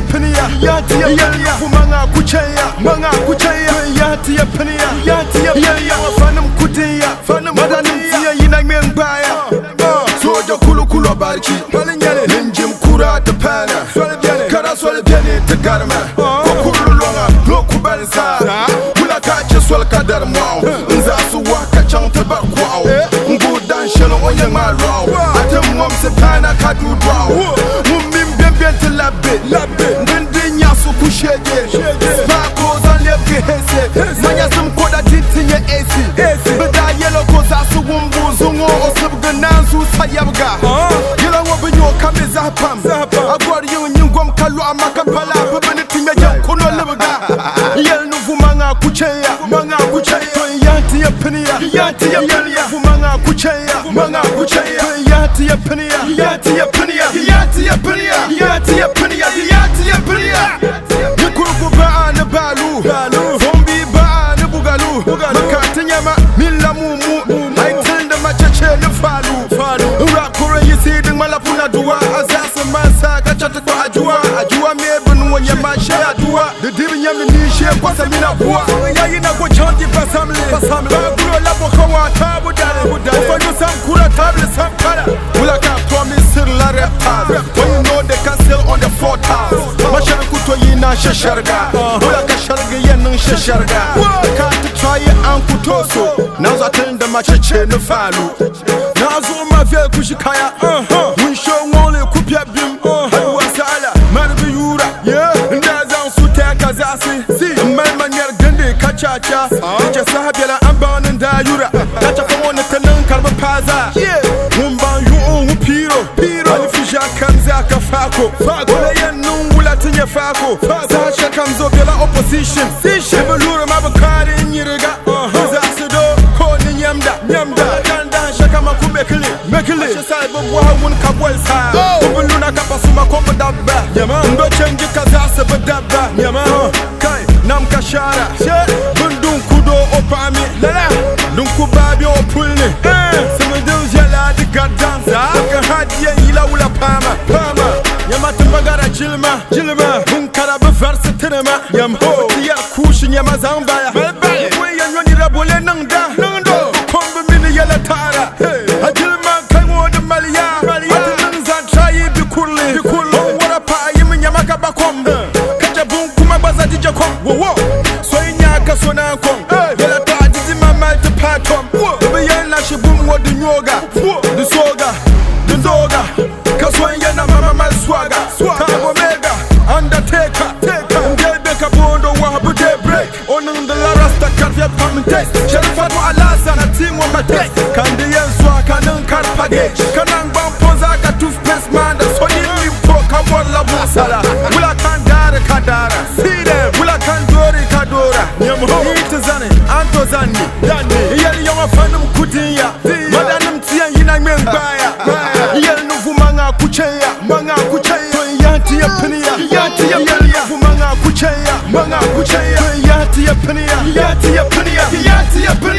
penia, yati ya penia. Fumanga kuchaya, yati ya penia, yati ya penia. Fanum kutia, madanum tia yina mengbaya. Soja kulu barki, ninjim kura te pana. Kara swal piani te garma, kulu longa, loku balsa. Mula kache swal kadar mwao, nzasu waka chang te bakwao. Ngudan shelo onye marao, ate mwam se pana kadu drao. Mumim bembente labbe, ngende nyasu kushege. Spako zan lebge hese, manya sim koda tintinye esi. Beda yelo koza su wumbu zungo osubga nansu sayabga. Yela wabinyo kame zapam, agwari yung nyungwam kalu amakapala. Bubini timeja kuno lebga. Yel nufu manga kuchaya, yati ya penia, fumanga kuchaya, yati ya penia. Nikuruku baana balu, zombi baana bugalu. Makatinyama mila mumu, aitenda machache ne falu. Rakure yisiding malapuna dua, azasa masa kachate kwa ajua mebunu wanyama she adua. The divi nyami nishe kwa samina kuwa. Yayina kwa chanti pasamle, baguro labo kawa tabu dale. Ufanyo samkura table samkara. Ulaka promise la reptile. When you know they can sail on the 4 tiles. Mashara kuto yina shasharga. Ulaka sharga yenung shasharga. Can't try it ankutoso. Nazo atenda machache ne falu. Nazo mafia kushikaya. Winsho wole kupya bim. Haluwa sala marbi yura. Ndazan suteka zasi. Malman yar gande kachacha. Nje sahabela ambana ndayura. Kacha famone tenen karba paza. Mumban yu piro. Alifisha kanza kafako. Wala yenung wula tinye fako. Sasha kamzo bela opposition. Ebelura mabakari nyiriga. Zasido koni nyamda. Dandan shaka makumekili. Ashisai bubu hawun kabwel sa. Ubuluna kapasuma komba dabba. Ndo chenji kazase badabba. Kai nam kashara. Bundun kudo opami. Dun kubabi opulni. Simudil jala di gadanza. Ka hadiye ila ula pama. Yama timbagara jilma. Bunkara beverse tinema. Tiya kushi nyama zambaya. Kwe ya nyoni rabole nangda. Kombe mini yala tara. Ajilma kango de malia. Ati nzan chayi bikurli. Wara pa yimi nyama kabakom. Kaja bunku mabaza dija kom. So inyaka sona kom. Yala ta didi mama te patom. Biyan la shibum wo di nyoga. Di soga. Kaswan yana mama mal swaga. Tabo mega. Undertaker. Ngebe kabondo wahabu de break. Onun de la rasta karfiyat paminte. Sharifatu alasa na team wa mate. Kandi yenswa kanun karpage. Kanang bamponza ka toothpaste man. So you po kamola busala. Wula kandare kadara. See them. Wula kandori kadora. Ite zane. Anto zani. Yeli yonga fanum kutiya. Madanum tiya yina mengbaya. Yeli nufu manga kuchaya. Yati ya penia. Fumanga kuchaya, yati ya penia.